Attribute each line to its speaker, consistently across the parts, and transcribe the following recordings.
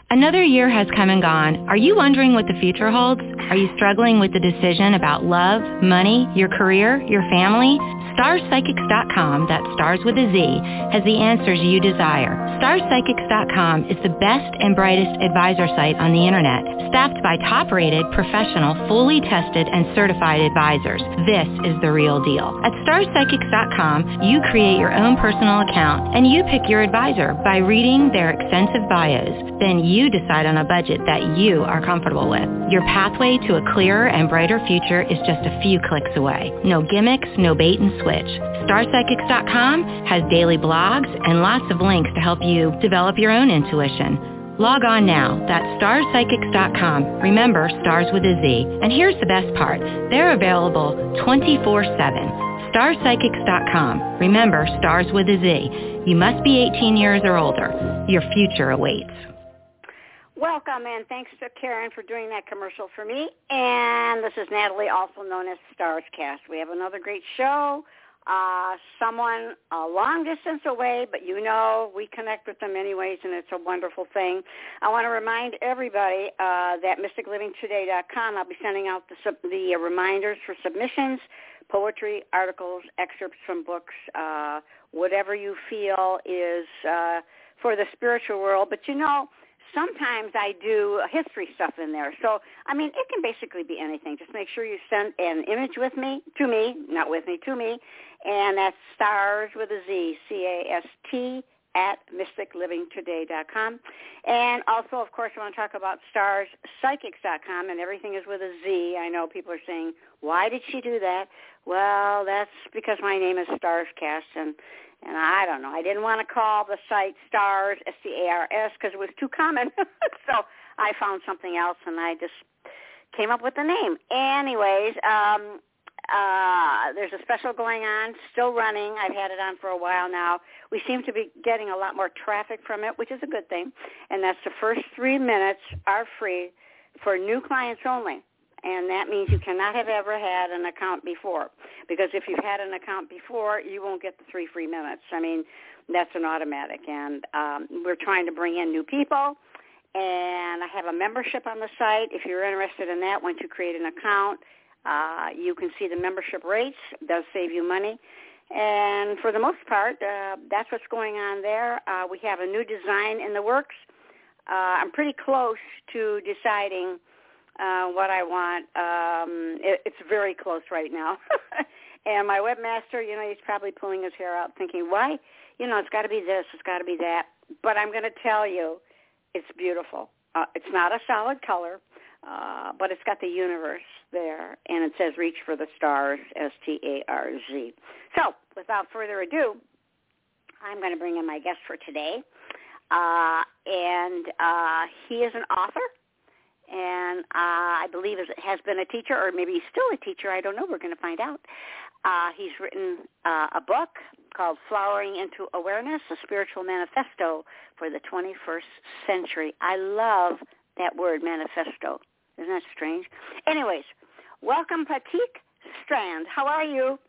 Speaker 1: Another year has come and gone. Are you wondering what the future holds? Are you struggling with the decision about love, money, your career, your family? StarsPsychics.com, that's stars with a Z, has the answers you desire. StarsPsychics.com is the best and brightest advisor site on the internet, staffed by top-rated, professional, fully tested, and certified advisors. This is the real deal. At StarsPsychics.com, you create your own personal account, and you pick your advisor by reading their extensive bios. Then you decide on a budget that you are comfortable with. Your pathway to a clearer and brighter future is just a few clicks away. No gimmicks, no bait and switch. StarPsychics.com has daily blogs and lots of links to help you develop your own intuition. Log on now. That's StarPsychics.com. Remember, stars with a Z. And here's the best part. They're available 24/7. StarPsychics.com. Remember, stars with a Z. You must be 18 years or older. Your future awaits.
Speaker 2: Welcome, and thanks to Karen for doing that commercial for me. And this is Natalie, also known as Starscast. We have another great show. Someone a long distance away, but you know we connect with them anyways, and it's a wonderful thing. I want to remind everybody that mysticlivingtoday.com, I'll be sending out the reminders for submissions, poetry, articles, excerpts from books, whatever you feel is for the spiritual world. But you know, sometimes I do history stuff in there. So, I mean, it can basically be anything. Just make sure you send an image to me, and that's stars with a Z, C-A-S-T, at mysticlivingtoday.com. And also, of course, I want to talk about starspsychics.com, and everything is with a Z. I know people are saying, why did she do that? Well, that's because my name is Starscast, and I don't know. I didn't want to call the site Stars, S-T-A-R-S, because it was too common. So I found something else, and I just came up with the name. Anyways, there's a special going on, still running. I've had it on for a while now. We seem to be getting a lot more traffic from it, which is a good thing. And that's the first 3 minutes are free for new clients only. And that means you cannot have ever had an account before. Because if you've had an account before, you won't get the 3 free minutes. I mean, that's an automatic. And we're trying to bring in new people. And I have a membership on the site. If you're interested in that, once you create an account, you can see the membership rates. It does save you money. And for the most part, that's what's going on there. We have a new design in the works. I'm pretty close to deciding what I want. It's very close right now. And my webmaster, you know, he's probably pulling his hair out thinking, why? You know, it's got to be this, it's got to be that. But I'm going to tell you, it's beautiful. It's not a solid color, but it's got the universe there. And it says reach for the stars, S-T-A-R-Z. So without further ado, I'm going to bring in my guest for today. And he is an author. And I believe has been a teacher, or maybe he's still a teacher. I don't know. We're going to find out. He's written a book called Flowering into Awareness, a Spiritual Manifesto for the 21st Century. I love that word, manifesto. Isn't that strange? Anyways, welcome, Pratik Strand. How are you?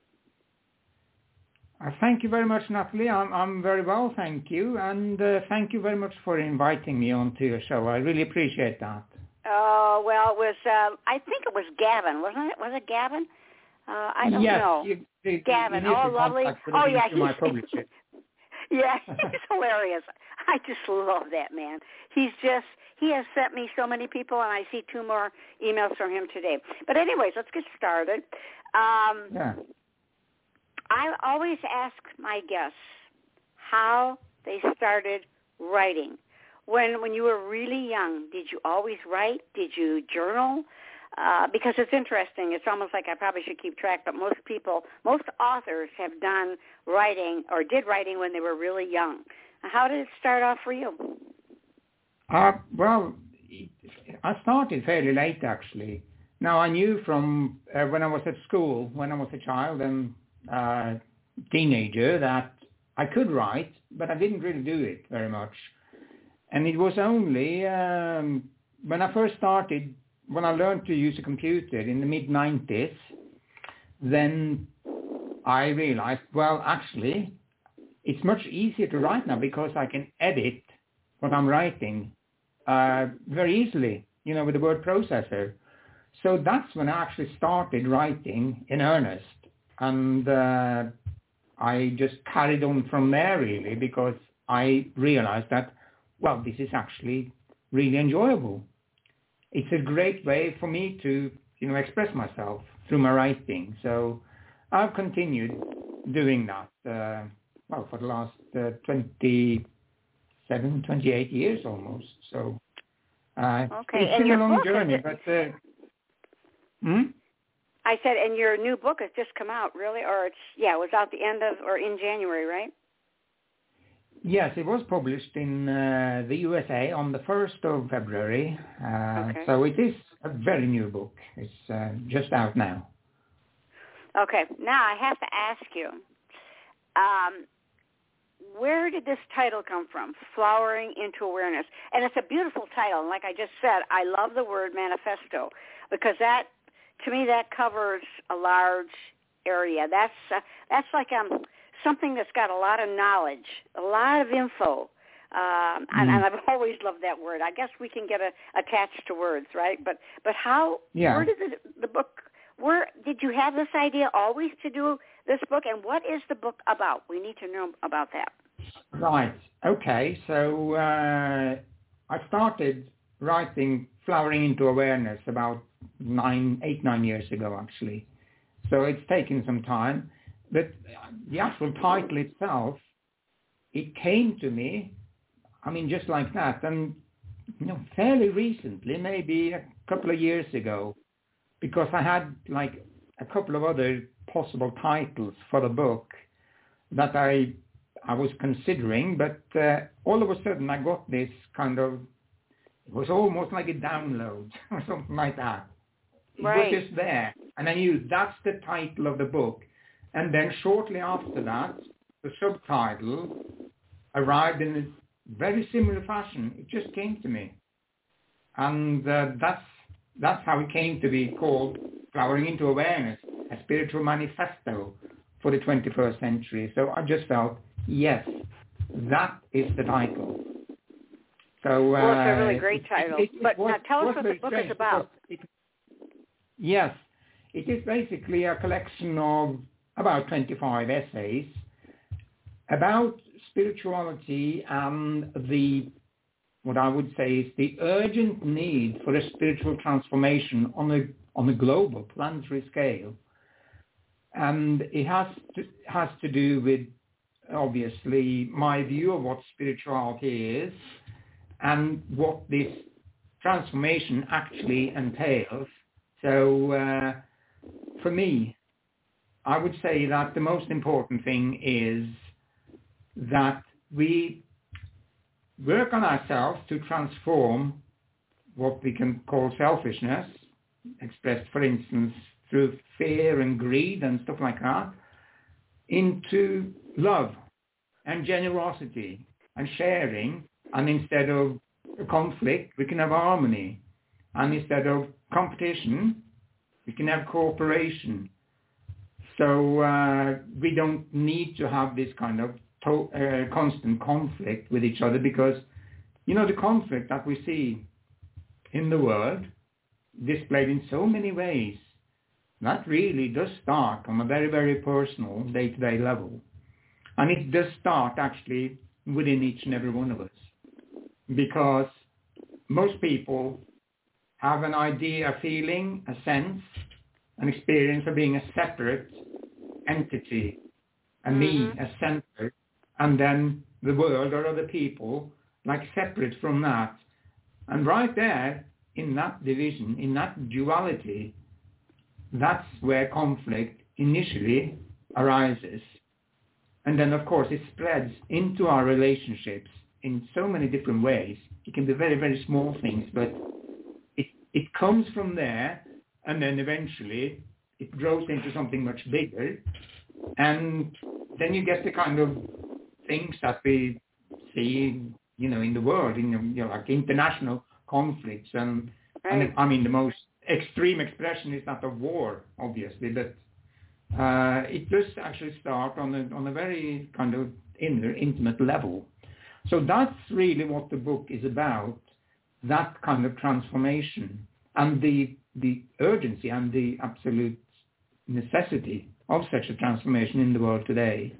Speaker 3: Thank you very much, Natalie. I'm very well, thank you. And thank you very much for inviting me onto your show. I really appreciate that.
Speaker 2: Oh, well, it was, I think it was Gavin, wasn't it? Was it Gavin? I don't know.
Speaker 3: Yes,
Speaker 2: Gavin. Oh, lovely. Oh, yeah.
Speaker 3: My publisher.
Speaker 2: Yeah, he's hilarious. I just love that man. He has sent me so many people, and I see 2 more emails from him today. But anyways, let's get started.
Speaker 3: Yeah.
Speaker 2: I always ask my guests how they started writing. When you were really young, did you always write? Did you journal? Because it's interesting. It's almost like I probably should keep track, but most authors have done writing or did writing when they were really young. How did it start off for you?
Speaker 3: Well, I started fairly late, actually. Now, I knew from when I was at school, when I was a child and teenager, that I could write, but I didn't really do it very much. And it was only when I first started, when I learned to use a computer in the mid-90s, then I realized, well, actually, it's much easier to write now because I can edit what I'm writing very easily, with the word processor. So that's when I actually started writing in earnest. And I just carried on from there, really, because I realized that, well, this is actually really enjoyable. It's a great way for me to, express myself through my writing. So I've continued doing that, for the last 28 years almost. So it's been a long journey, but...
Speaker 2: I said, and your new book has just come out, really? Or it was out the end of, or in January, right?
Speaker 3: Yes, it was published in the USA on the 1st of February.
Speaker 2: Okay.
Speaker 3: So it is a very new book. It's just out now.
Speaker 2: Okay. Now I have to ask you, where did this title come from, Flowering into Awareness? And it's a beautiful title. And like I just said, I love the word manifesto because that, to me, that covers a large area. That's like something that's got a lot of knowledge, a lot of info. And I've always loved that word. I guess we can get attached to words, right? But how? Yeah. Where did the book? Where did you have this idea always to do this book? And what is the book about? We need to know about that.
Speaker 3: Right. Okay. So I started writing Flowering into Awareness about 9 years ago, actually. So it's taken some time. But the actual title itself, it came to me, just like that. And, fairly recently, maybe a couple of years ago, because I had like a couple of other possible titles for the book that I was considering, but all of a sudden I got this kind of, it was almost like a download or something like that. It was just there. And I knew that's the title of the book. And then shortly after that, the subtitle arrived in a very similar fashion. It just came to me. And that's how it came to be called Flowering into Awareness, a spiritual manifesto for the 21st century. So I just felt, yes, that is the title. So,
Speaker 2: well, it's a really great title. Now tell us what the book is about.
Speaker 3: Yes, it is basically a collection of about 25 essays about spirituality and what I would say is the urgent need for a spiritual transformation on a global planetary scale. And it has to do with, obviously, my view of what spirituality is and what this transformation actually entails. So for me, I would say that the most important thing is that we work on ourselves to transform what we can call selfishness, expressed, for instance, through fear and greed and stuff like that, into love and generosity and sharing. And instead of conflict, we can have harmony. And instead of competition, we can have cooperation. So we don't need to have this kind of constant conflict with each other because, the conflict that we see in the world displayed in so many ways, that really does start on a very, very personal day-to-day level. And it does start actually within each and every one of us because most people have an idea, a feeling, a sense, an experience of being a separate entity, a me, a center, and then the world or other people like separate from that. And right there, in that division, in that duality, that's where conflict initially arises. And then, of course, it spreads into our relationships in so many different ways. It can be very, very small things, but it comes from there, and then eventually it grows into something much bigger. And then you get the kind of things that we see, in the world, like international conflicts. And the most extreme expression is that of war, obviously, but it does actually start on a very kind of intimate level. So that's really what the book is about. that kind of transformation and the urgency and the absolute necessity of such a transformation in the world today.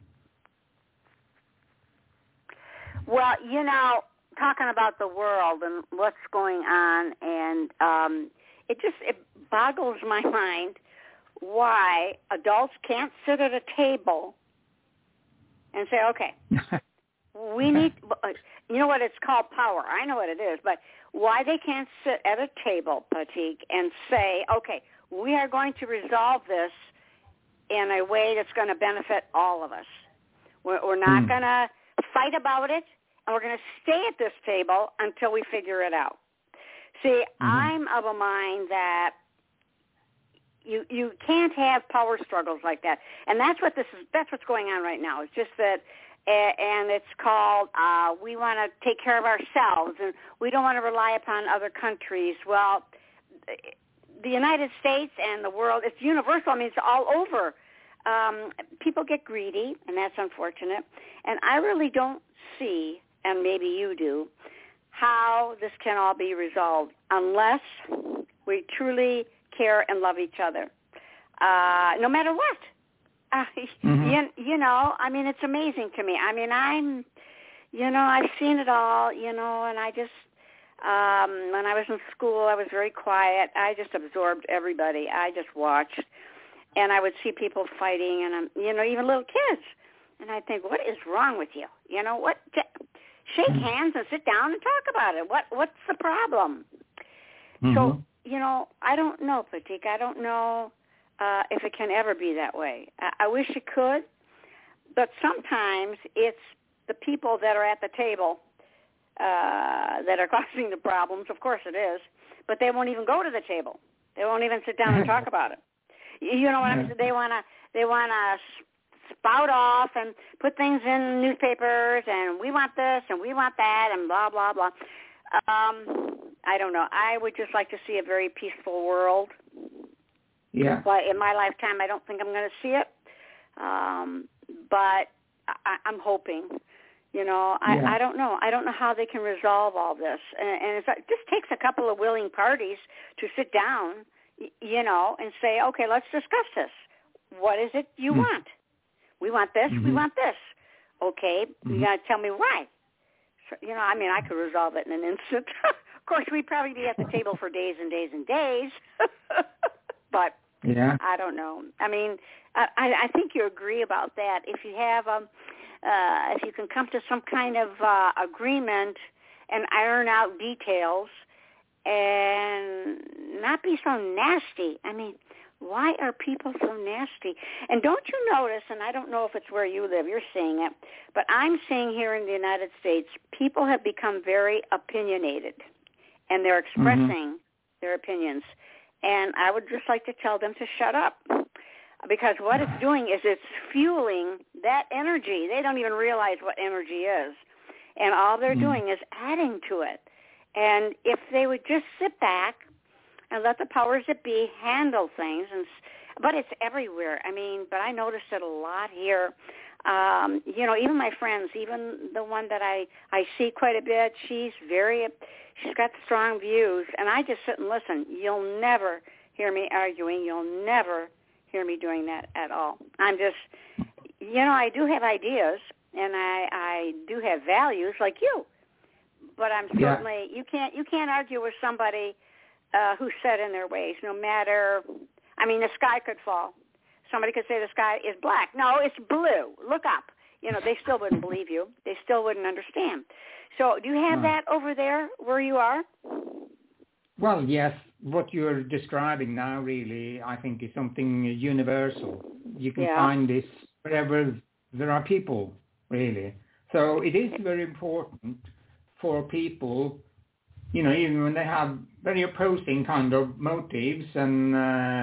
Speaker 2: Well, talking about the world and what's going on, and it boggles my mind why adults can't sit at a table and say, okay, we need, you know what, it's called power. I know what it is, but why they can't sit at a table, Patik, and say, okay, we are going to resolve this in a way that's going to benefit all of us. We're not going to fight about it, and we're going to stay at this table until we figure it out. See, I'm of a mind that you can't have power struggles like that, and that's what this is. That's what's going on right now. It's just that, and it's called we want to take care of ourselves, and we don't want to rely upon other countries. Well, the United States and the world, it's universal. I mean, it's all over. People get greedy, and that's unfortunate. And I really don't see, and maybe you do, how this can all be resolved unless we truly care and love each other, no matter what. I mean, it's amazing to me. I mean, I've seen it all, and I just, when I was in school, I was very quiet. I just absorbed everybody. I just watched, and I would see people fighting, and, even little kids. And I'd think, what is wrong with you? What? Shake hands and sit down and talk about it. What's the problem? So, I don't know, Patik. I don't know if it can ever be that way. I wish it could, but sometimes it's the people that are at the table that are causing the problems. Of course it is, but they won't even go to the table. They won't even sit down and talk about it. You know what I'm saying? They wanna spout off and put things in newspapers, and we want this and we want that and blah blah blah. I don't know. I would just like to see a very peaceful world. Yeah. But in my lifetime, I don't think I'm going to see it. But I'm hoping. I don't know. I don't know how they can resolve all this. And it just takes a couple of willing parties to sit down, and say, okay, let's discuss this. What is it you want? We want this. We want this. Okay, you got to tell me why. So, I could resolve it in an instant. Of course, we'd probably be at the table for days and days and days. But I don't know. I mean, I think you agree about that. If you have, if you can come to some kind of agreement and iron out details and not be so nasty. I mean, why are people so nasty? And don't you notice, and I don't know if it's where you live, you're seeing it, but I'm seeing here in the United States, people have become very opinionated, and they're expressing their opinions. And I would just like to tell them to shut up, because what it's doing is it's fueling that energy. They don't even realize what energy is. And all they're doing is adding to it. And if they would just sit back and let the powers that be handle things, but it's everywhere. I mean, but I noticed it a lot here. Even my friends, even the one that I see quite a bit, she's got strong views, and I just sit and listen. You'll never hear me arguing. You'll never hear me doing that at all. I'm just, I do have ideas, and I do have values like you, but I'm certainly, you can't argue with somebody who's set in their ways, no matter, the sky could fall. Somebody could say the sky is black. No, it's blue. Look up. They still wouldn't believe you. They still wouldn't understand. So do you have that over there where you are?
Speaker 3: Well, yes. What you're describing now really, I think, is something universal. You can find this wherever there are people, really. So it is very important for people, even when they have very opposing kind of motives and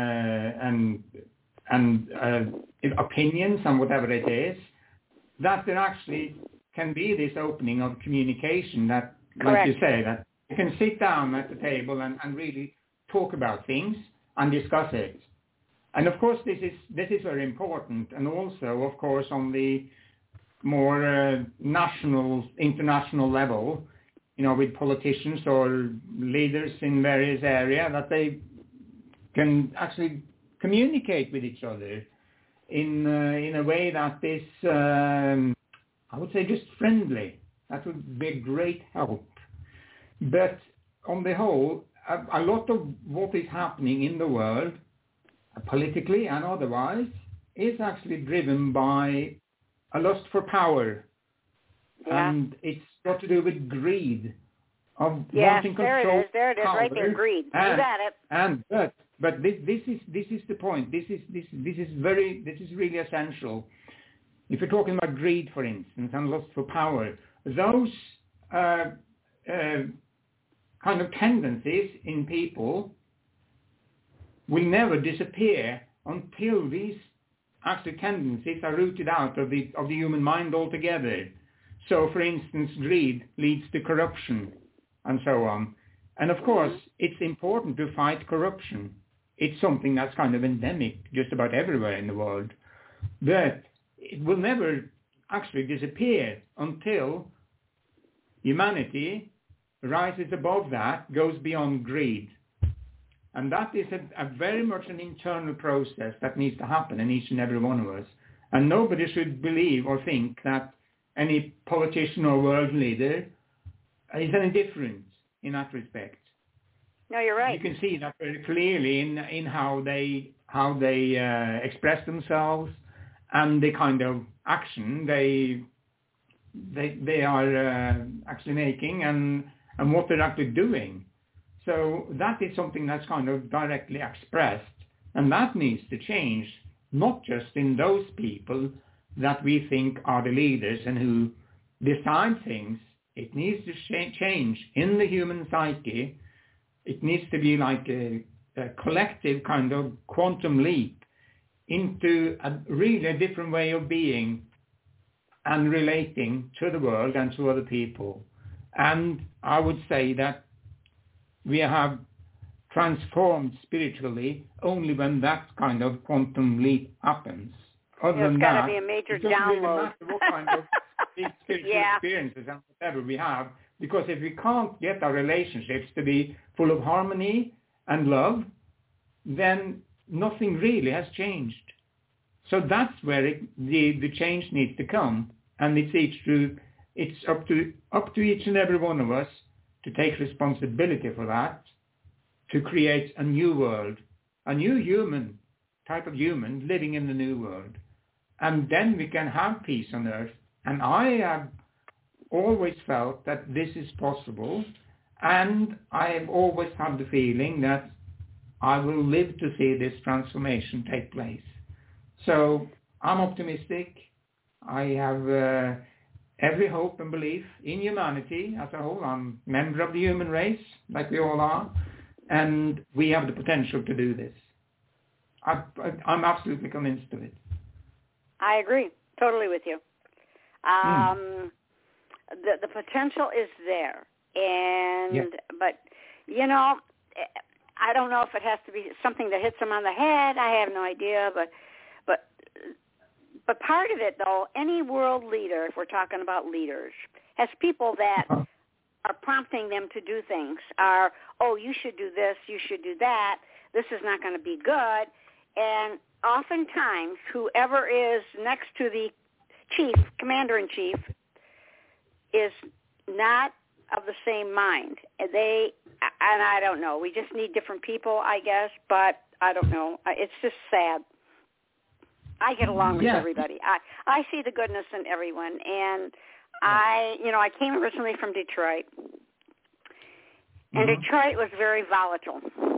Speaker 3: opinions and whatever it is, that there actually can be this opening of communication that, like you say, that you can sit down at the table and really talk about things and discuss it. And of course, this is very important. And also, of course, on the more international level, with politicians or leaders in various areas, that they can actually communicate with each other in a way that is, I would say, just friendly. That would be a great help. But on the whole, a lot of what is happening in the world, politically and otherwise, is actually driven by a lust for power.
Speaker 2: Yeah.
Speaker 3: And it's got to do with greed of
Speaker 2: Yes,
Speaker 3: wanting
Speaker 2: there
Speaker 3: control.
Speaker 2: it is. There it is, right there, greed. You got it.
Speaker 3: But this is the point. This is really essential. If you're talking about greed, for instance, and lust for power, those kind of tendencies in people will never disappear until these actually tendencies are rooted out of the human mind altogether. So, for instance, greed leads to corruption and so on. And of course, it's important to fight corruption. It's something that's kind of endemic just about everywhere in the world. But it will never actually disappear until humanity rises above that, goes beyond greed. And that is a very much an internal process that needs to happen in each and every one of us. And nobody should believe or think that any politician or world leader is any different in that respect.
Speaker 2: No, you're right.
Speaker 3: You can see that very clearly in how they express themselves and the kind of action they are actually making and what they're actually doing. So that is something that's kind of directly expressed, and that needs to change, not just in those people that we think are the leaders and who decide things. It needs to change in the human psyche. It needs to be like a collective kind of quantum leap into a really different way of being and relating to the world and to other people. And I would say that we have transformed spiritually only when that kind of quantum leap happens.
Speaker 2: There's got to be a major download.
Speaker 3: It doesn't really matter what kind of spiritual experiences and whatever we have, because if we can't get our relationships to be full of harmony and love, then nothing really has changed. So that's where the change needs to come, and it's up to each and every one of us to take responsibility for that, to create a new world, a new human, type of human living in the new world. And then we can have peace on earth. And I have always felt that this is possible, and I have always had the feeling that I will live to see this transformation take place. So I'm optimistic. I have every hope and belief in humanity as a whole. I'm a member of the human race, like we all are, and we have the potential to do this. I'm absolutely convinced of it.
Speaker 2: I agree totally with you. The potential is there, but I don't know if it has to be something that hits them on the head. I have no idea, but part of it, though, any world leader, if we're talking about leaders, has people that are prompting them to do things. You should do this, you should do that. This is not going to be good. And oftentimes, whoever is next to the chief, commander-in-chief, is not of the same mind. And I don't know. We just need different people, I guess, but I don't know. It's just sad. I get along with everybody. I see the goodness in everyone, and I came originally from Detroit, and Detroit was very volatile.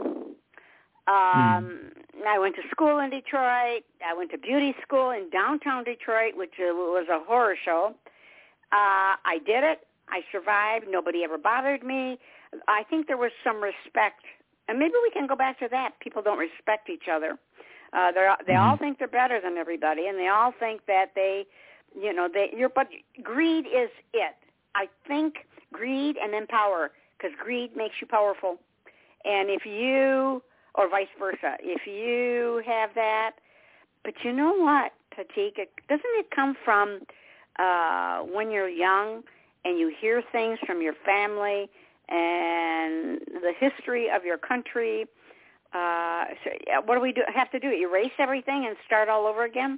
Speaker 2: I went to school in Detroit. I went to beauty school in downtown Detroit, which was a horror show. I did it. I survived. Nobody ever bothered me. I think there was some respect, and maybe we can go back to that. People don't respect each other. They all think they're better than everybody, and they all think that but greed is it. I think greed and then power, because greed makes you powerful. And or vice versa, if you have that, but you know what, Patik, doesn't it come from when you're young and you hear things from your family and the history of your country. So what do we have to do? Erase everything and start all over again?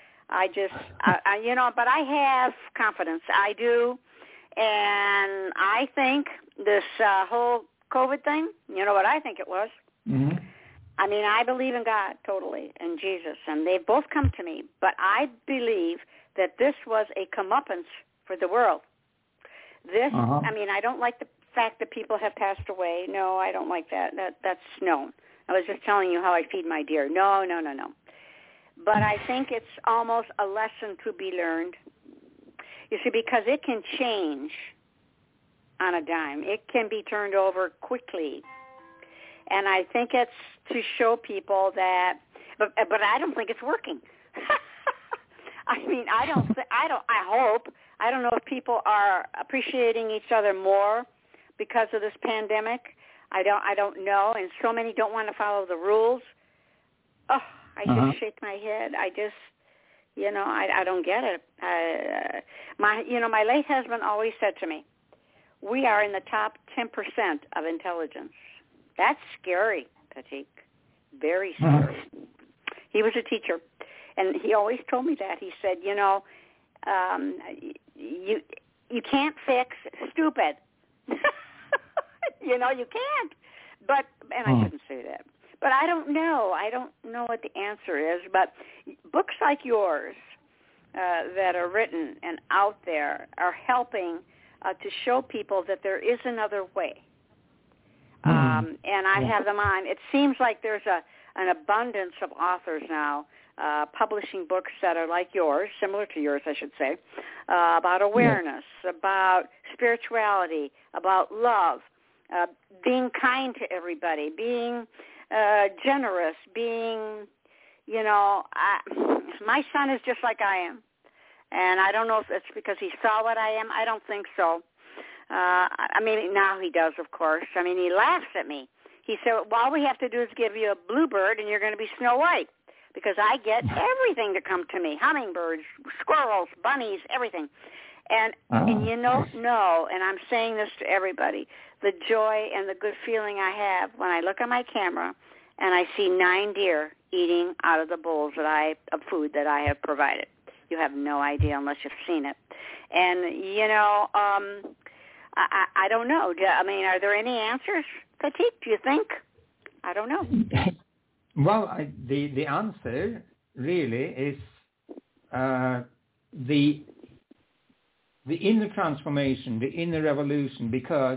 Speaker 2: But I have confidence. I do. And I think this whole COVID thing, you know what I think it was?
Speaker 3: Mm-hmm.
Speaker 2: I mean, I believe in God totally and Jesus, and they've both come to me. But I believe that this was a comeuppance for the world. This, I mean, I don't like the fact that people have passed away. No, I don't like that. That's known. I was just telling you how I feed my deer. No. But I think it's almost a lesson to be learned. You see, because it can change on a dime. It can be turned over quickly. And I think it's to show people that, but I don't think it's working. I mean, I hope, I don't know if people are appreciating each other more because of this pandemic. I don't know, and so many don't want to follow the rules. Oh, I just shake my head. I just, I don't get it. My late husband always said to me, we are in the top 10% of intelligence. That's scary, Patik. Very scary. He was a teacher, and he always told me that. He said, you can't fix stupid. You can't. But, and I shouldn't say that. But I don't know. I don't know what the answer is. But books like yours that are written and out there are helping to show people that there is another way. And I have them on. It seems like there's an abundance of authors now publishing books that are like yours, similar to yours, I should say, about awareness, about spirituality, about love, being kind to everybody, being generous, being, my son is just like I am. And I don't know if it's because he saw what I am. I don't think so. I mean, now he does, of course. I mean, he laughs at me. He said, well, all we have to do is give you a bluebird and you're going to be Snow White, because I get everything to come to me, hummingbirds, squirrels, bunnies, everything. And no, and I'm saying this to everybody, the joy and the good feeling I have when I look at my camera and I see 9 deer eating out of the bowls of food that I have provided. You have no idea unless you've seen it. And, I don't know. I mean, are there any answers, Patik, do you think? I don't know.
Speaker 3: Well, the answer really is the inner transformation, the inner revolution, because,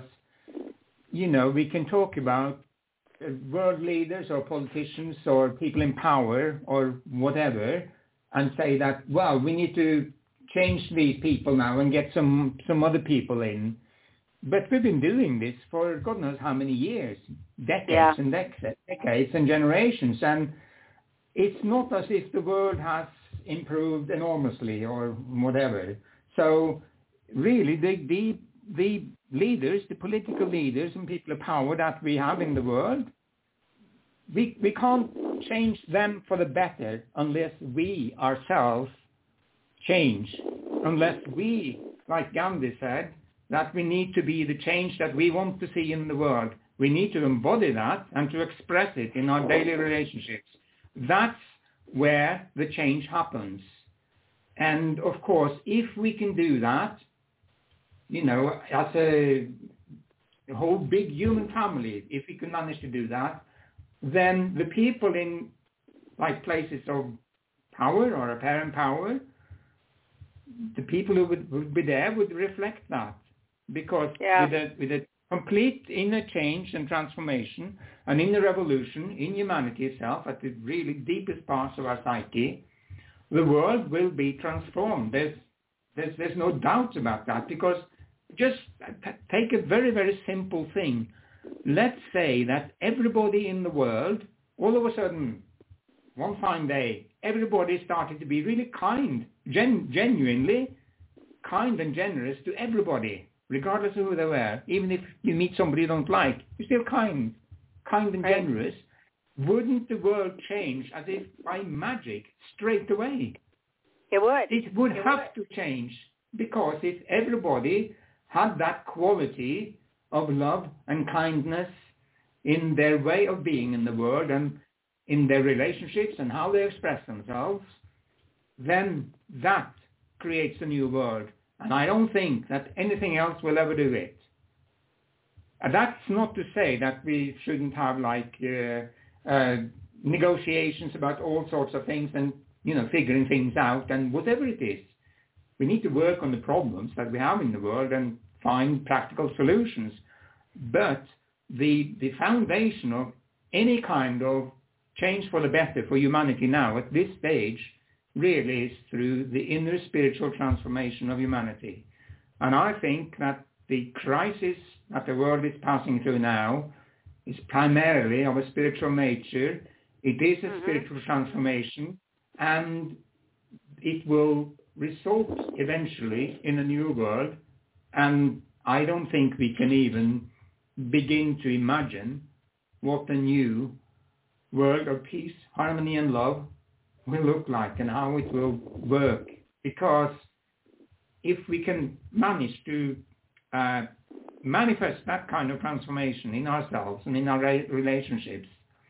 Speaker 3: we can talk about world leaders or politicians or people in power or whatever and say that, well, we need to change these people now and get some other people in. But we've been doing this for God knows how many years, decades and decades and generations. And it's not as if the world has improved enormously or whatever. So really the leaders, the political leaders and people of power that we have in the world, we can't change them for the better unless we ourselves change, unless we, like Gandhi said, that we need to be the change that we want to see in the world. We need to embody that and to express it in our daily relationships. That's where the change happens. And of course, if we can do that, as a whole big human family, if we can manage to do that, then the people in like places of power or apparent power, the people who would be there would reflect that. Because with a complete inner change and transformation, an inner revolution in humanity itself, at the really deepest parts of our psyche, the world will be transformed. There's no doubt about that. Because just take a very, very simple thing. Let's say that everybody in the world, all of a sudden, one fine day, everybody started to be really kind, genuinely kind and generous to everybody, regardless of who they were. Even if you meet somebody you don't like, you're still kind and generous. Wouldn't the world change as if by magic straight away?
Speaker 2: It would.
Speaker 3: It would have to change, because if everybody had that quality of love and kindness in their way of being in the world and in their relationships and how they express themselves, then that creates a new world. And I don't think that anything else will ever do it. And that's not to say that we shouldn't have negotiations about all sorts of things and, figuring things out and whatever it is. We need to work on the problems that we have in the world and find practical solutions. But the foundation of any kind of change for the better for humanity now at this stage really is through the inner spiritual transformation of humanity. And I think that the crisis that the world is passing through now is primarily of a spiritual nature. It is a spiritual transformation, and it will result eventually in a new world. And I don't think we can even begin to imagine what the new world of peace, harmony, and love will look like and how it will work. Because if we can manage to manifest that kind of transformation in ourselves and in our relationships,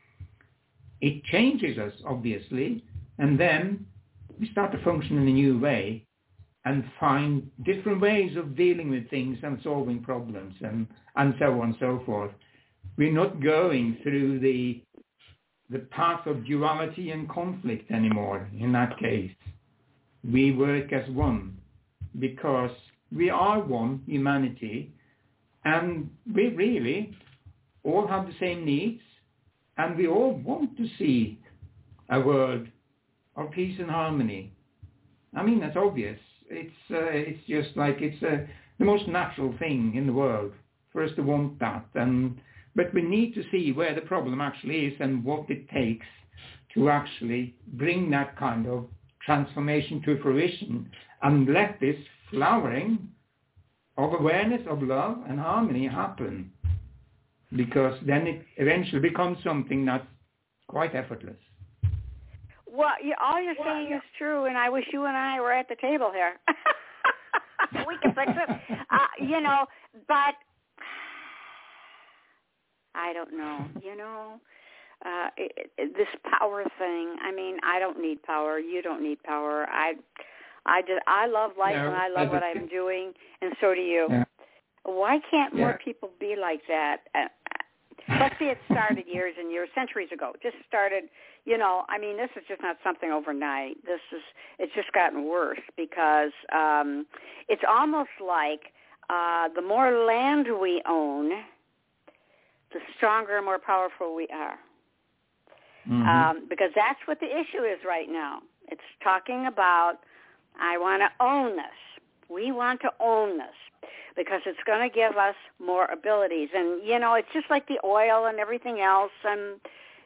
Speaker 3: it changes us, obviously, and then we start to function in a new way and find different ways of dealing with things and solving problems and so on and so forth. We're not going through the path of duality and conflict anymore in that case. We work as one because we are one humanity, and we really all have the same needs, and we all want to see a world of peace and harmony. I mean, that's obvious. It's just like it's the most natural thing in the world for us to want that. But we need to see where the problem actually is and what it takes to actually bring that kind of transformation to fruition and let this flowering of awareness of love and harmony happen. Because then it eventually becomes something that's quite effortless.
Speaker 2: Well, all you're saying is true, and I wish you and I were at the table here. We can fix it. But I don't know. This power thing. I mean, I don't need power. You don't need power. I love life, and I love what I'm doing, and so do you.
Speaker 3: Yeah.
Speaker 2: Why can't more people be like that? Let's see, it started years and years, centuries ago. Just started, I mean, this is just not something overnight. It's just gotten worse because it's almost like the more land we own, the stronger and more powerful we are. Because that's what the issue is right now. It's talking about, I want to own this. We want to own this because it's going to give us more abilities. And, it's just like the oil and everything else. And,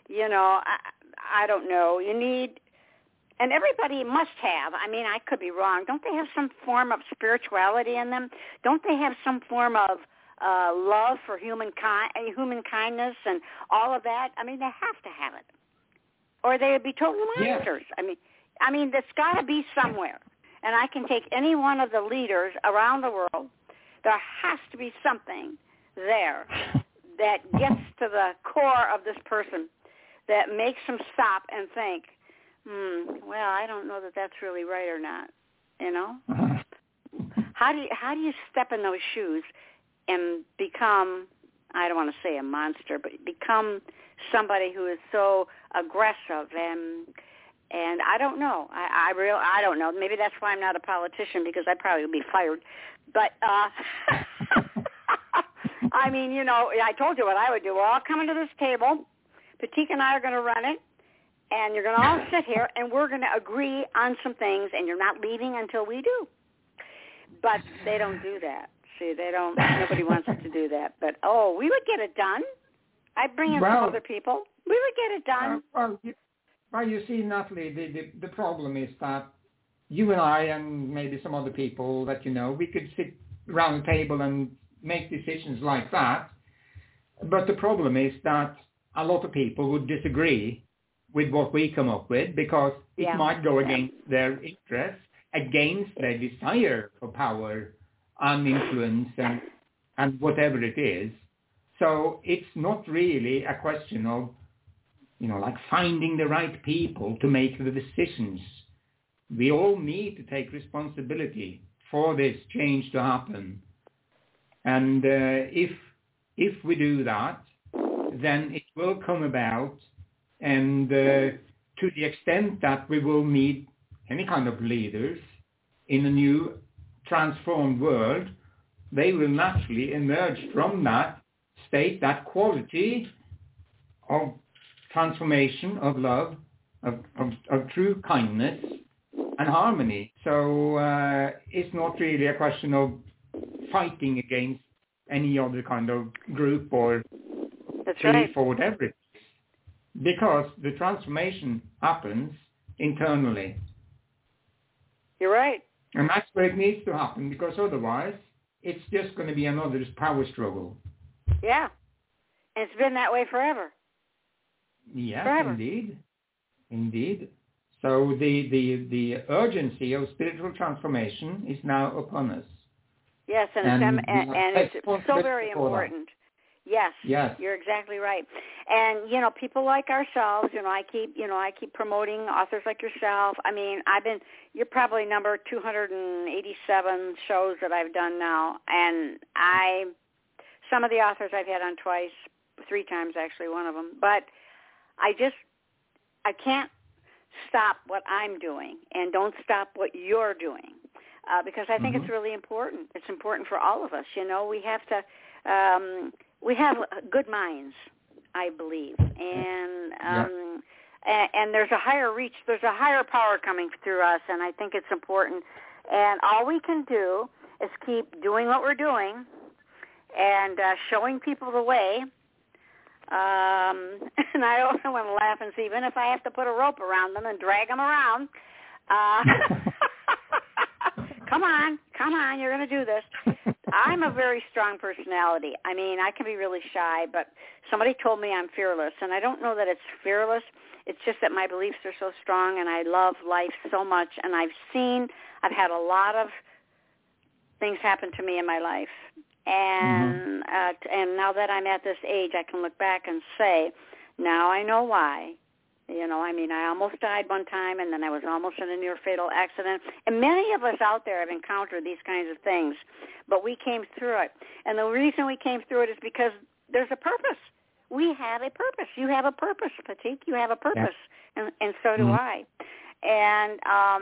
Speaker 2: I don't know. You need, and everybody must have, I mean, I could be wrong. Don't they have some form of spirituality in them? Don't they have some form of love for human kindness and all of that? I mean, they have to have it, or they would be total monsters. Yeah. I mean, there's got to be somewhere. And I can take any one of the leaders around the world. There has to be something there that gets to the core of this person that makes them stop and think, well, I don't know that that's really right or not. How do you step in those shoes and become, I don't want to say a monster, but become somebody who is so aggressive and I don't know. I don't know. Maybe that's why I'm not a politician, because I'd probably be fired. But I mean, I told you what I would do. We're all coming to this table. Patik and I are going to run it, and you're going to all sit here, and we're going to agree on some things, and you're not leaving until we do. But they don't do that. See, they don't. Nobody wants us to do that. But we would get it done. I'd bring in some other people. We would get it done.
Speaker 3: Well, you see, Natalie, the problem is that you and I and maybe some other people that we could sit around the table and make decisions like that. But the problem is that a lot of people would disagree with what we come up with because it might go against their interests, against their desire for power uninfluenced and whatever it is. So it's not really a question of, like finding the right people to make the decisions. We all need to take responsibility for this change to happen. And if we do that, then it will come about. And to the extent that we will need any kind of leaders in a new transformed world, they will naturally emerge from that state, that quality of transformation, of love, of true kindness and harmony. So it's not really a question of fighting against any other kind of group or belief or whatever it is, because the transformation happens internally.
Speaker 2: You're right.
Speaker 3: And that's where it needs to happen, because otherwise it's just going to be another power struggle.
Speaker 2: Yeah. And it's been that way forever.
Speaker 3: Yes,
Speaker 2: forever.
Speaker 3: Indeed. So the urgency of spiritual transformation is now upon us.
Speaker 2: Yes, and it's so very important. Yes, you're exactly right. And people like ourselves. I keep promoting authors like yourself. I mean, you're probably number 287 shows that I've done now, and some of the authors I've had on twice, 3 times actually, one of them. But I can't stop what I'm doing, and don't stop what you're doing, because I think it's really important. It's important for all of us. We have to. We have good minds, I believe, and there's a higher reach. There's a higher power coming through us, and I think it's important. And all we can do is keep doing what we're doing and showing people the way. And I also want to laugh and see, even if I have to put a rope around them and drag them around. Come on, you're going to do this. I'm a very strong personality. I mean, I can be really shy, but somebody told me I'm fearless, and I don't know that it's fearless. It's just that my beliefs are so strong, and I love life so much, and I've had a lot of things happen to me in my life. And now that I'm at this age, I can look back and say, now I know why. I almost died one time, and then I was almost in a near-fatal accident. And many of us out there have encountered these kinds of things, but we came through it. And the reason we came through it is because there's a purpose. We have a purpose. You have a purpose, Patik. You have a purpose, and so do I. And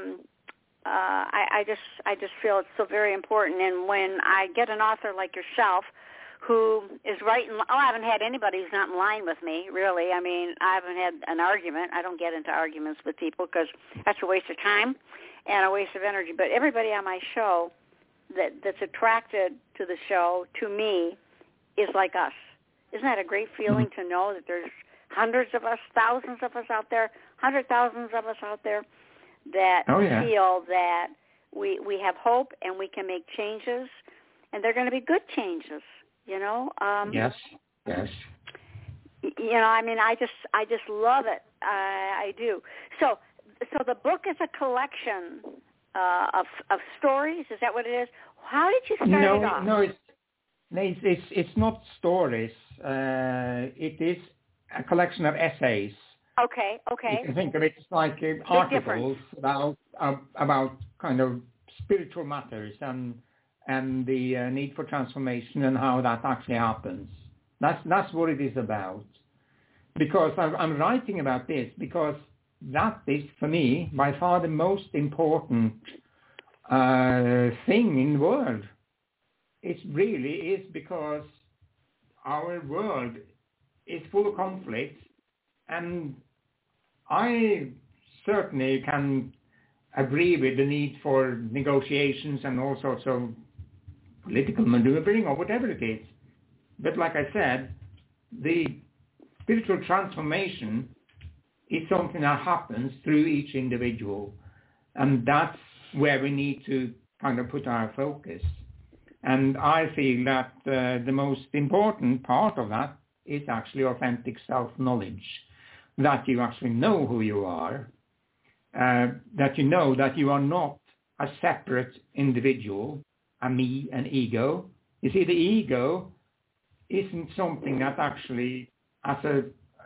Speaker 2: I just feel it's so very important. And when I get an author like yourself who is right, I haven't had anybody who's not in line with me, really. I mean, I haven't had an argument. I don't get into arguments with people because that's a waste of time and a waste of energy. But everybody on my show that's attracted to the show, to me, is like us. Isn't that a great feeling to know that there's hundreds of us, thousands of us out there, 100,000s of us out there that feel that we have hope and we can make changes, and they're going to be good changes, Yes. I just love it. I do. So the book is a collection of stories. Is that what it is? How did you start it off?
Speaker 3: No, it's not stories. It is a collection of essays.
Speaker 2: Okay.
Speaker 3: You can think of it as like articles about kind of spiritual matters and the need for transformation and how that actually happens. That's what it is about. Because I'm writing about this because that is, for me, by far the most important thing in the world. It really is, because our world is full of conflicts, and I certainly can agree with the need for negotiations and all sorts of political maneuvering or whatever it is. But like I said, the spiritual transformation is something that happens through each individual. And that's where we need to kind of put our focus. And I feel that the most important part of that is actually authentic self-knowledge, that you actually know who you are, that you know that you are not a separate individual, a me, an ego. You see, the ego isn't something that actually as a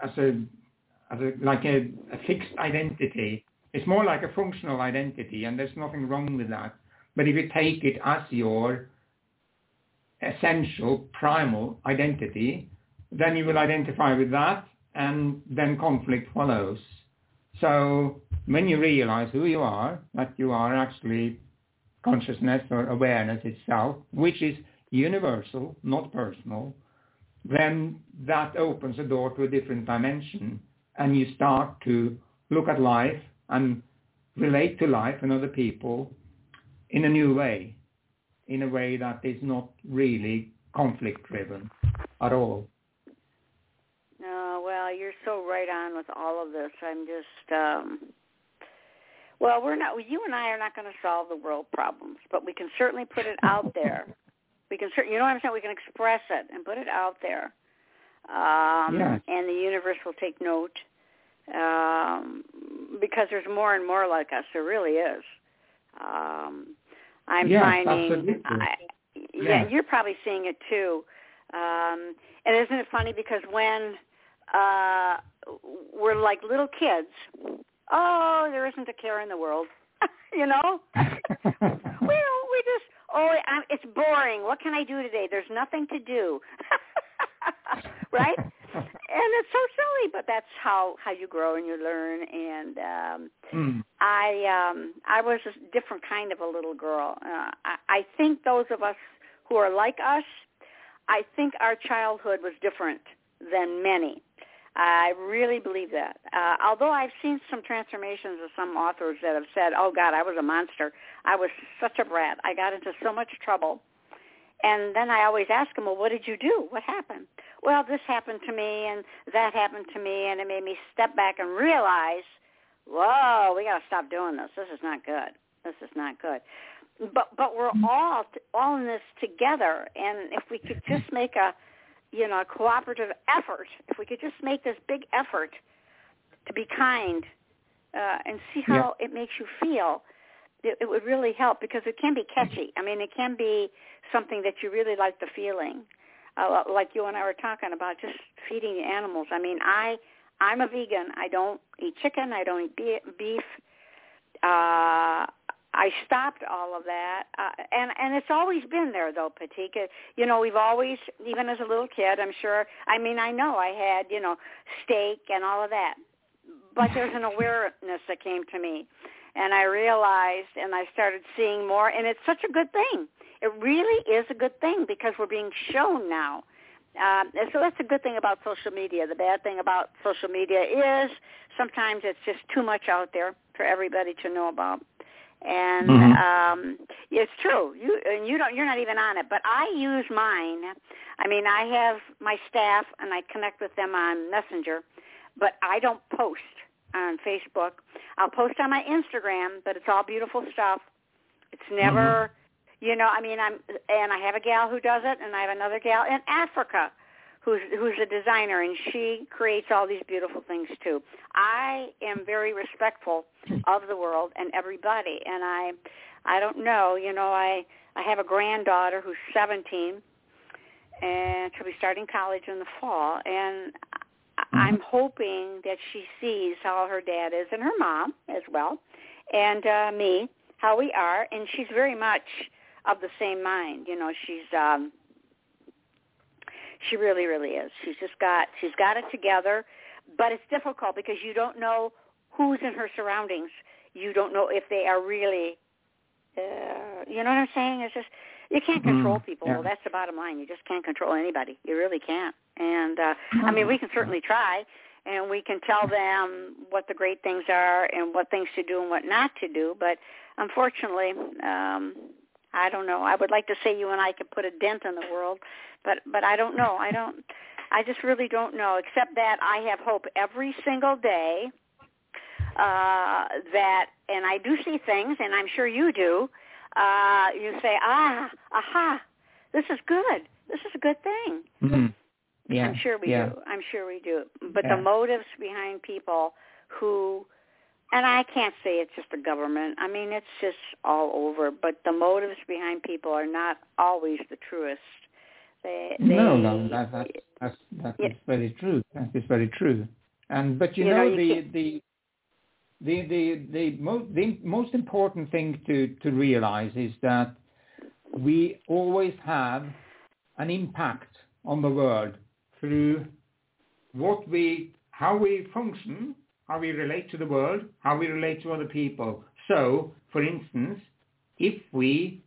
Speaker 3: fixed identity. It's more like a functional identity, and there's nothing wrong with that. But if you take it as your essential, primal identity, then you will identify with that, and then conflict follows. So when you realize who you are, that you are actually consciousness or awareness itself, which is universal, not personal, then that opens a door to a different dimension, and you start to look at life and relate to life and other people in a new way, in a way that is not really conflict-driven at all.
Speaker 2: No, well, you're so right on with all of this. I'm just, well, you and I are not going to solve the world problems, but we can certainly put it out there. We can, you know what I'm saying? We can express it and put it out there, and the universe will take note, because there's more and more like us. There really is. I'm finding, you're probably seeing it too. And isn't it funny, because when we're like little kids, oh, there isn't a care in the world, you know? we just, it's boring. What can I do today? There's nothing to do, right? And it's so silly, but that's how you grow and you learn. And I was a different kind of a little girl. I think those of us who are like us, I think our childhood was different than many. I really believe that. Although I've seen some transformations of some authors that have said, oh, God, I was a monster. I was such a brat. I got into so much trouble. And then I always ask them, well, what did you do? What happened? Well, this happened to me and that happened to me, and it made me step back and realize, whoa, we got to stop doing this. This is not good. This is not good. But we're all in this together, and if we could just make a cooperative effort, if we could just make this big effort to be kind and see how it makes you feel, it would really help, because it can be catchy. I mean, it can be something that you really like the feeling, like you and I were talking about, just feeding the animals. I mean, I'm a vegan. I don't eat chicken. I don't eat beef. I stopped all of that, and it's always been there, though, Patika. You know, we've always, even as a little kid, I'm sure, I mean, I know I had, steak and all of that, but there's an awareness that came to me, and I realized, and I started seeing more, and it's such a good thing. It really is a good thing, because we're being shown now. So that's a good thing about social media. The bad thing about social media is sometimes it's just too much out there for everybody to know about. And it's true. You're not even on it, but I use mine. I mean, I have my staff, and I connect with them on Messenger, but I don't post on Facebook. I'll post on my Instagram, but it's all beautiful stuff. It's never, I have a gal who does it, and I have another gal in Africa who's a designer, and she creates all these beautiful things too. I am very respectful of the world and everybody, and I don't know, I have a granddaughter who's 17, and she'll be starting college in the fall, and I'm hoping that she sees how her dad is, and her mom as well, and me, how we are, and she's very much of the same mind. She really, really is. She's got it together, but it's difficult because you don't know who's in her surroundings. You don't know if they are really, you know what I'm saying? It's just, you can't control people. Yeah. Well, that's the bottom line. You just can't control anybody. You really can't. And, I mean, we can certainly try, and we can tell them what the great things are and what things to do and what not to do, but unfortunately, I don't know. I would like to say you and I could put a dent in the world, but I don't know. I just really don't know, except that I have hope every single day that, and I do see things, and I'm sure you do, you say, aha, this is good. This is a good thing.
Speaker 3: Mm-hmm. Yeah.
Speaker 2: I'm sure we do. I'm sure we do. But the motives behind people who And I can't say it's just the government. I mean, it's just all over. But the motives behind people are not always the truest.
Speaker 3: No, that is very true. That is very true. But the most important thing to realize is that we always have an impact on the world through how we function, how we relate to the world, how we relate to other people. So, for instance, if we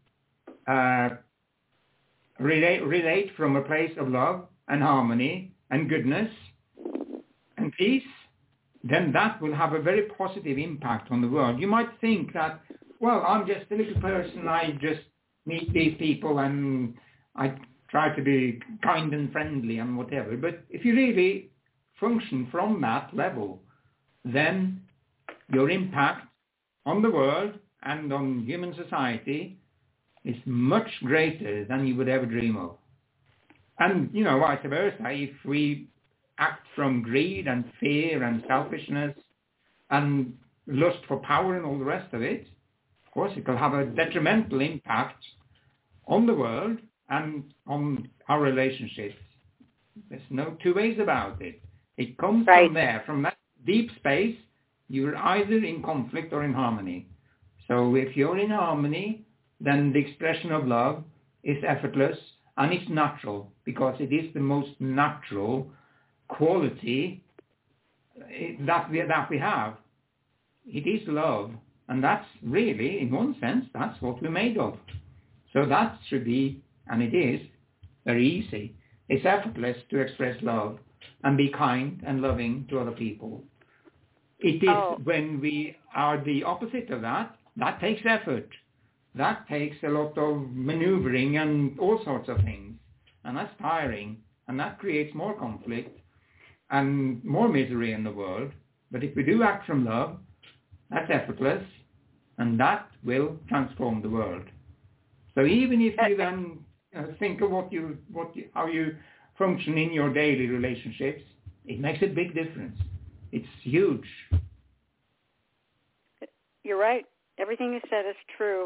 Speaker 3: relate from a place of love and harmony and goodness and peace, then that will have a very positive impact on the world. You might think that, well, I'm just a little person, I just meet these people and I try to be kind and friendly and whatever. But if you really function from that level, then your impact on the world and on human society is much greater than you would ever dream of. And, vice versa, if we act from greed and fear and selfishness and lust for power and all the rest of it, of course it will have a detrimental impact on the world and on our relationships. There's no two ways about it. It comes from there, from that deep space. You're either in conflict or in harmony. So if you're in harmony, then the expression of love is effortless and it's natural, because it is the most natural quality that we have. It is love, and that's really, in one sense, that's what we're made of. So that should be, and it is, very easy. It's effortless to express love and be kind and loving to other people. It is when we are the opposite of that takes effort. That takes a lot of maneuvering and all sorts of things. And that's tiring. And that creates more conflict and more misery in the world. But if we do act from love, that's effortless. And that will transform the world. So even if you then think of how you function in your daily relationships, it makes a big difference. It's huge.
Speaker 2: You're right. Everything you said is true.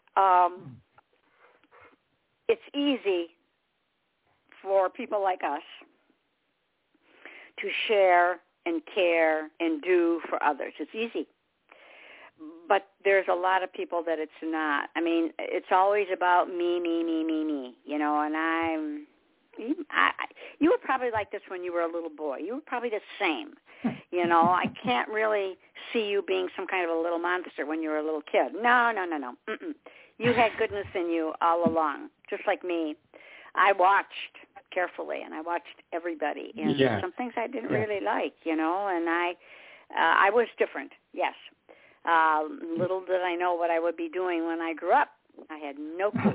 Speaker 2: It's easy for people like us to share and care and do for others. It's easy. But there's a lot of people that it's not. I mean, it's always about me, and you were probably like this when you were a little boy. You were probably the same. I can't really see you being some kind of a little monster when you were a little kid. No. Mm-mm. You had goodness in you all along, just like me. I watched carefully, and I watched everybody. And some things I didn't really like, and I was different, yes. Little did I know what I would be doing when I grew up. I had no clue.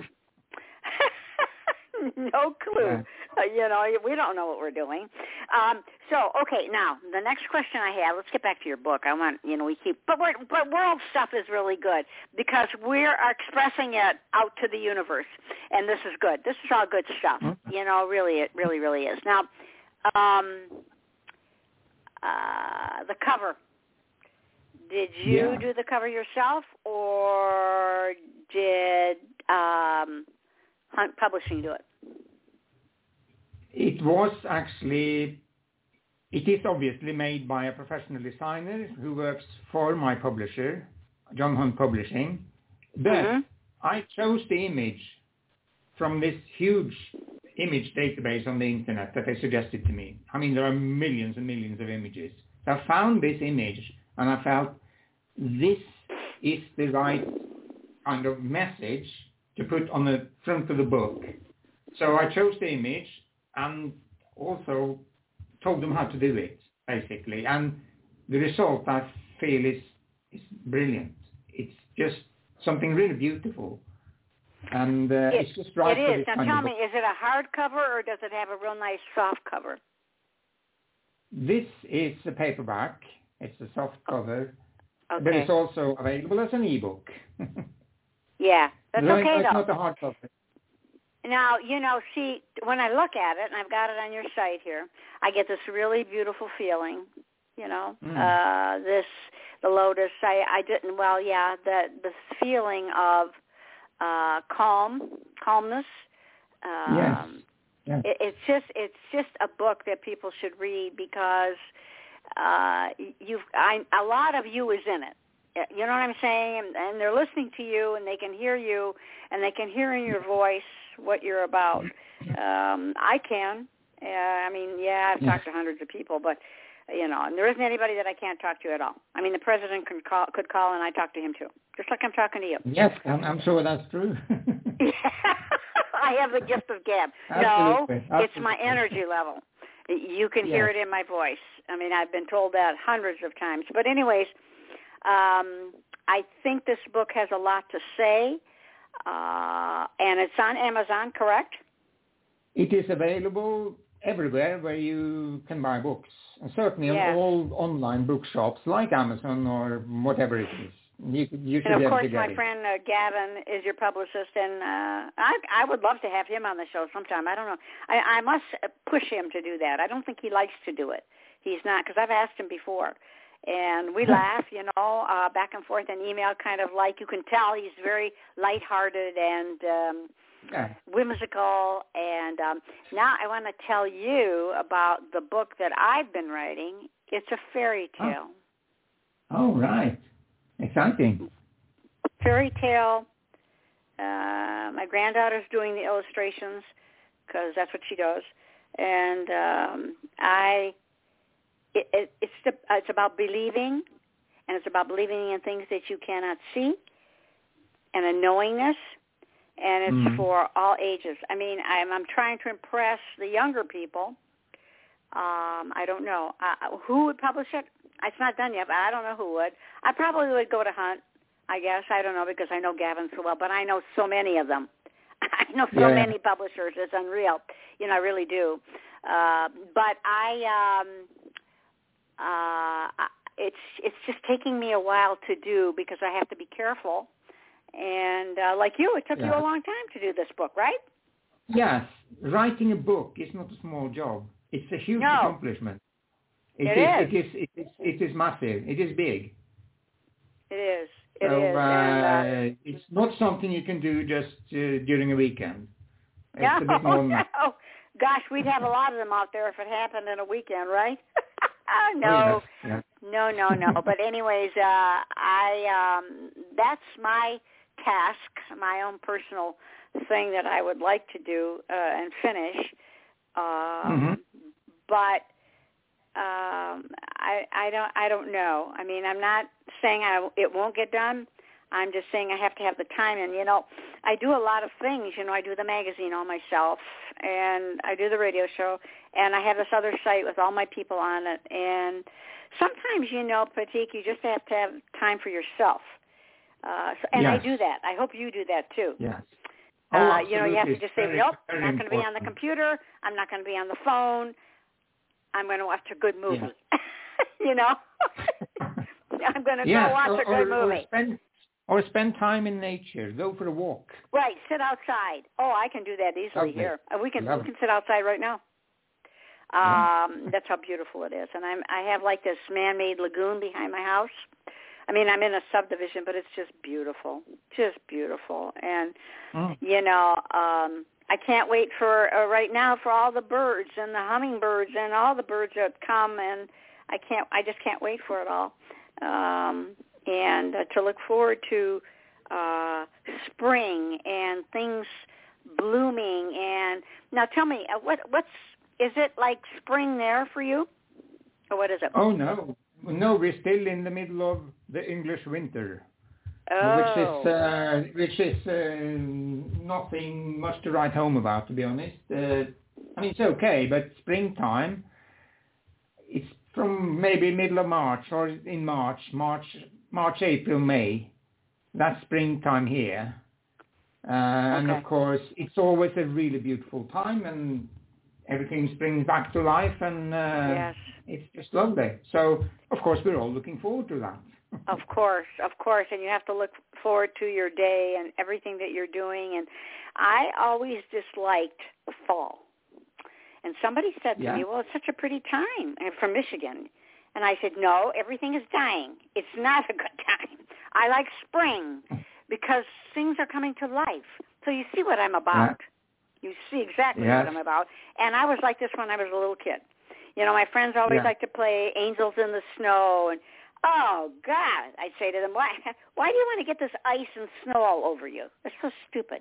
Speaker 2: No clue. We don't know what we're doing. Okay, now the next question I have. Let's get back to your book. I want, but world stuff is really good because we are expressing it out to the universe, and this is good. This is all good stuff. Really, it really is. Now, the cover. Did you do the cover yourself, or did Hunt Publishing do it?
Speaker 3: It is obviously made by a professional designer who works for my publisher, John Hunt Publishing. But I chose the image from this huge image database on the internet that they suggested to me. I mean, there are millions and millions of images. So I found this image and I felt this is the right kind of message to put on the front of the book. So I chose the image and also told them how to do it, basically. And the result, I feel, is brilliant. It's just something really beautiful. And it's just right for this kind of book. It is. Now tell me, is
Speaker 2: it a hardcover or does it have a real nice soft cover?
Speaker 3: This is a paperback. It's a soft cover. Okay. But it's also available as an ebook.
Speaker 2: Yeah, that's okay, though.
Speaker 3: It's not a hardcover.
Speaker 2: Now, see, when I look at it, and I've got it on your site here, I get this really beautiful feeling, the Lotus. I didn't. Well, yeah, the feeling of calmness.
Speaker 3: Yes. Yes.
Speaker 2: It's just a book that people should read because a lot of you is in it. You know what I'm saying? And they're listening to you, and they can hear you, and they can hear in your voice what you're about. I can. I've talked to hundreds of people, but, and there isn't anybody that I can't talk to at all. I mean, the president could call, and I talk to him, too, just like I'm talking to you.
Speaker 3: Yes, I'm sure that's true.
Speaker 2: I have the gift of gab.
Speaker 3: Absolutely.
Speaker 2: It's my energy level. You can hear it in my voice. I mean, I've been told that hundreds of times. But anyways, I think this book has a lot to say, and it's on Amazon, correct?
Speaker 3: It is available everywhere where you can buy books, and certainly in all online bookshops like Amazon or whatever it is. You should be able to get it.
Speaker 2: And of course, my friend Gavin is your publicist, and I would love to have him on the show sometime. I don't know. I must push him to do that. I don't think he likes to do it. He's not, because I've asked him before. And we laugh, back and forth in email, kind of like you can tell he's very lighthearted and whimsical. And now I want to tell you about the book that I've been writing. It's a fairy tale.
Speaker 3: Oh, right. Exciting.
Speaker 2: Fairy tale. My granddaughter's doing the illustrations because that's what she does. And it's about believing, and it's about believing in things that you cannot see, and a knowingness, and it's for all ages. I mean, I'm trying to impress the younger people. I don't know. Who would publish it? It's not done yet, but I don't know who would. I probably would go to Hunt, I guess. I don't know because I know Gavin so well, but I know so many of them. I know so many publishers. It's unreal. I really do. But it's just taking me a while to do because I have to be careful. And like you, it took you a long time to do this book, right?
Speaker 3: Yes. Writing a book is not a small job. It's a huge accomplishment. It is massive. It is big.
Speaker 2: It is.
Speaker 3: And, it's not something you can do just during a weekend. It's a bit more than that.
Speaker 2: Gosh, we'd have a lot of them out there if it happened in a weekend, right?
Speaker 3: No.
Speaker 2: No. But anyways, that's my task, my own personal thing that I would like to do and finish. But I don't know. I mean, I'm not saying it won't get done. I'm just saying I have to have the time. And, I do a lot of things. I do the magazine all myself, and I do the radio show, and I have this other site with all my people on it. And sometimes, Patik, you just have to have time for yourself. I do that. I hope you do that, too.
Speaker 3: Yes.
Speaker 2: You have to just say, nope, I'm not going to be on the computer. I'm not going to be on the phone. I'm going to watch a good movie. I'm going to go watch a good movie.
Speaker 3: Or spend time in nature. Go for a walk.
Speaker 2: Right. Sit outside. Oh, I can do that easily here. We can sit outside right now. That's how beautiful it is. And I have like this man-made lagoon behind my house. I mean, I'm in a subdivision, but it's just beautiful. Just beautiful. And, I can't wait for right now for all the birds and the hummingbirds and all the birds that come, and I just can't wait for it all. And to look forward to spring and things blooming. And now tell me, is it like spring there for you, or what is it?
Speaker 3: Oh no, we're still in the middle of the English winter. Which is nothing much to write home about, to be honest. It's okay, but springtime, it's from maybe middle of March or in March, April, May. That's springtime here. And of course, it's always a really beautiful time, and everything springs back to life, and it's just lovely. So, of course, we're all looking forward to that.
Speaker 2: Of course, and you have to look forward to your day and everything that you're doing. And I always disliked fall. And somebody said to me, well, it's such a pretty time. I'm from Michigan. And I said, no, everything is dying. It's not a good time. I like spring because things are coming to life. So you see what I'm about. You see exactly what I'm about. And I was like this when I was a little kid. You know, my friends always like to play Angels in the Snow. And, oh, God, I'd say to them, why do you want to get this ice and snow all over you? That's so stupid.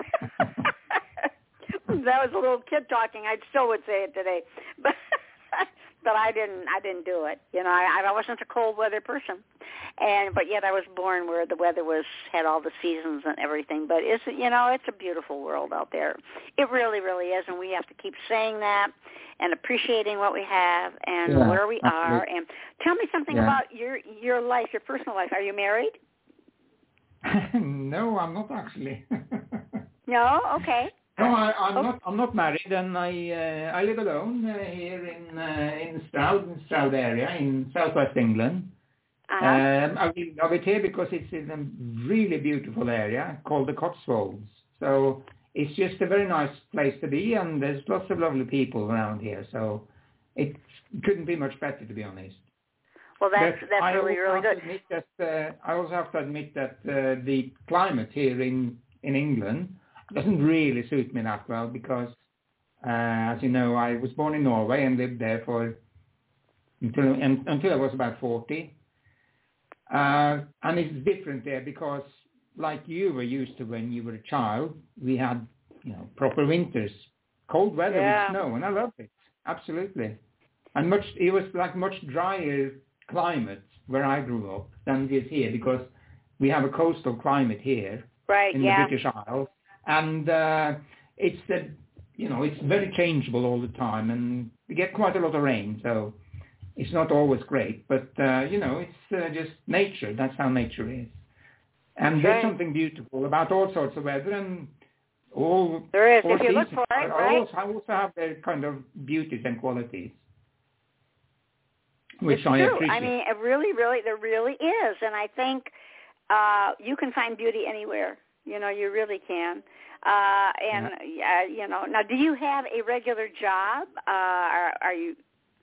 Speaker 2: That was a little kid talking. I still would say it today. But I didn't do it. You know, I wasn't a cold weather person, but yet I was born where the weather had all the seasons and everything. But it's a beautiful world out there. It really, really is, and we have to keep saying that and appreciating what we have and where we are. And tell me something about your life, your personal life. Are you married?
Speaker 3: No, I'm not actually.
Speaker 2: No? Okay.
Speaker 3: No, I'm not married, and I live alone here in Stroud area in southwest England. I love it here because it's in a really beautiful area called the Cotswolds. So it's just a very nice place to be, and there's lots of lovely people around here. So it couldn't be much better, to be honest.
Speaker 2: Well, that's really, really good.
Speaker 3: I also have to admit that the climate here in England doesn't really suit me that well because, as you know, I was born in Norway and lived there until I was about 40. And it's different there because, like you were used to when you were a child, we had, proper winters, cold weather with snow, and I loved it, absolutely. And it was like much drier climate where I grew up than it is here because we have a coastal climate here in the British Isles. And it's very changeable all the time, and we get quite a lot of rain, so it's not always great. But it's just nature. That's how nature is. And there's something beautiful about all sorts of weather and all.
Speaker 2: There is,
Speaker 3: all
Speaker 2: if you look for it, right?
Speaker 3: I also have their kind of beauties and qualities, which
Speaker 2: it's
Speaker 3: I
Speaker 2: true.
Speaker 3: appreciate.
Speaker 2: I mean, it really, really, there really is, and I think you can find beauty anywhere. You really can. Now, do you have a regular job? Are you?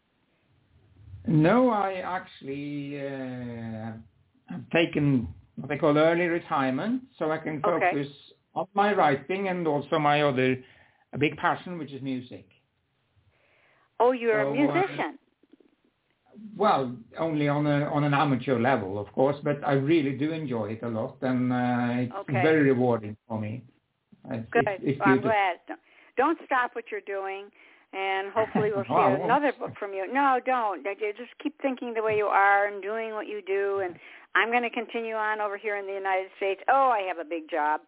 Speaker 3: No, I actually have taken what they call early retirement, so I can focus on my writing and also my other a big passion, which is music.
Speaker 2: Oh, you're a musician.
Speaker 3: Well, only on an amateur level, of course, but I really do enjoy it a lot, and it's very rewarding for me.
Speaker 2: Good. Well, I'm glad. Don't stop what you're doing, and hopefully we'll see another book from you. No, don't. Just keep thinking the way you are and doing what you do, and I'm going to continue on over here in the United States. Oh, I have a big job.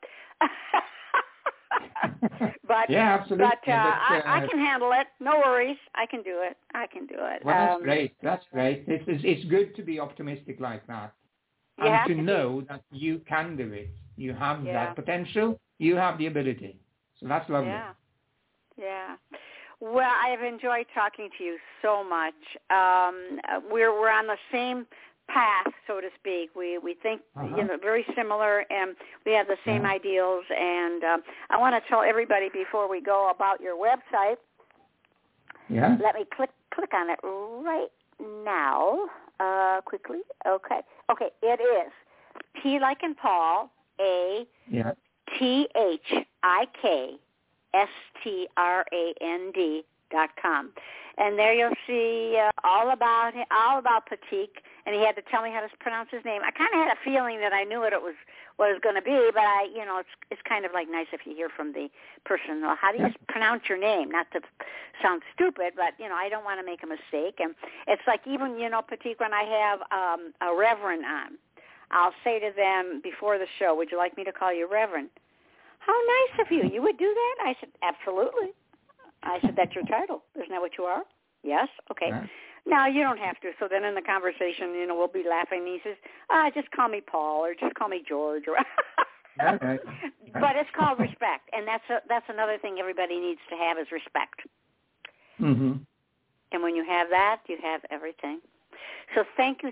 Speaker 2: But
Speaker 3: absolutely.
Speaker 2: But I can handle it. No worries. I can do it.
Speaker 3: Well, that's great. That's great. It's good to be optimistic like that, and to know that you can do it. You have that potential. You have the ability. So that's lovely.
Speaker 2: Yeah. Well, I have enjoyed talking to you so much. We're on the same path, so to speak. We think very similar, and we have the same ideals. And I want to tell everybody before we go about your website.
Speaker 3: Yeah.
Speaker 2: Let me click on it right now, quickly. Okay. It is P like in Paul, A THIKSTRAND.com. And there you'll see all about Patik, and he had to tell me how to pronounce his name. I kind of had a feeling that I knew what it was going to be, but it's kind of like nice if you hear from the person. Well, how do you pronounce your name? Not to sound stupid, but I don't want to make a mistake. And it's like even Patik, when I have a reverend on, I'll say to them before the show, "Would you like me to call you Reverend?" "How nice of you. You would do that?" I said, "Absolutely." I said, "That's your title. Isn't that what you are?" "Yes." "Okay." Yeah. "Now, you don't have to." So then in the conversation, we'll be laughing. And he says, "Just call me Paul, or just call me George." Or But it's called respect, and that's another thing everybody needs to have is respect.
Speaker 3: Mm-hmm.
Speaker 2: And when you have that, you have everything. So thank you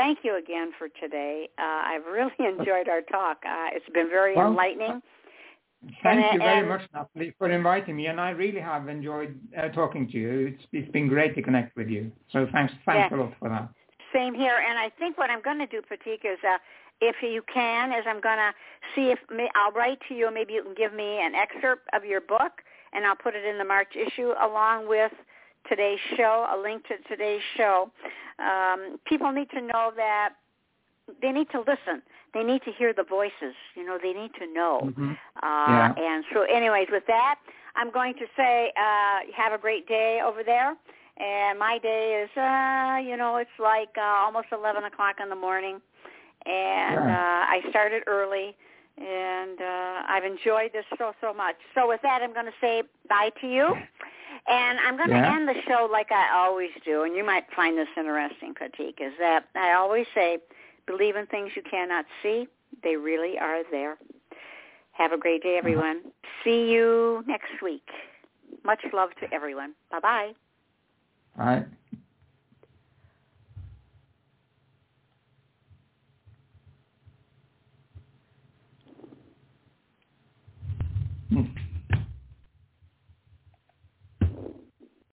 Speaker 2: again for today. I've really enjoyed our talk. It's been very enlightening.
Speaker 3: Thank you very much, Natalie, for inviting me, and I really have enjoyed talking to you. It's been great to connect with you. So thanks a lot for that.
Speaker 2: Same here, and I think what I'm going to do, Pratik, is if you can, is I'm going to see if I'll write to you, maybe you can give me an excerpt of your book, and I'll put it in the March issue along with today's show, a link to today's show. People need to know that they need to listen. They need to hear the voices. They need to know.
Speaker 3: Mm-hmm.
Speaker 2: And so anyways, with that, I'm going to say have a great day over there. And my day is, it's like almost 11 o'clock in the morning. And I started early. And I've enjoyed this so much. So with that, I'm going to say bye to you. And I'm going to end the show like I always do. And you might find this interesting, Pratik, is that I always say, believe in things you cannot see. They really are there. Have a great day, everyone. See you next week. Much love to everyone. Bye-bye.
Speaker 3: Bye.